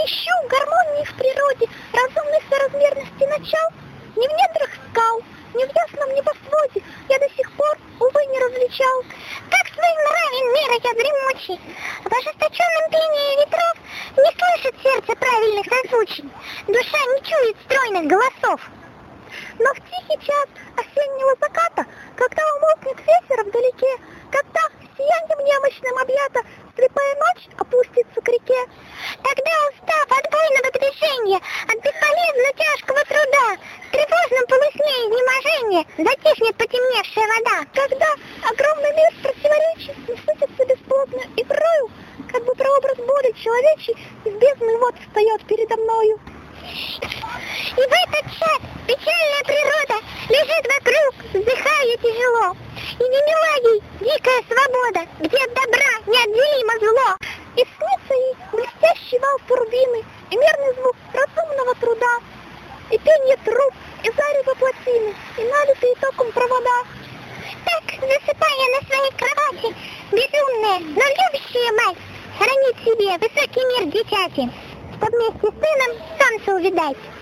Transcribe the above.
ищу гармонии в природе, разумной соразмерности начал, не в недрах скал, не в ясном небосводе я до сих пор, увы, не различал. Как свой нравен мира я дремучий, в ожесточенном пении ветров не слышит сердце правильных созвучий, душа не чует стройных голосов. Но в тихий час осеннего заката, когда умолкнет ветер вдалеке, когда сиянием немощным объята слепая ночь опустится к реке, тогда, устав от буйного движения, от бесполезно тяжкого труда, в тревожном полусне изнеможения затихнет потемневшая вода, когда огромный мир противоречий насытится бесплотно игрою, как бы прообраз боли человечий из бездны вот встает передо мною. И в этот час печальная природа лежит вокруг, вздыхая тяжело. И не мила ей дикая свобода, где от добра неотделимо зло. И снится ей блестящий вал турбины, и мерный звук разумного труда, и пение труб, и зарево плотины, и налитые током провода. Так, засыпая на своей кровати, безумная, но любящая мать хранит себе высокий мир дитяти, чтоб вместе с сыном солнце увидать.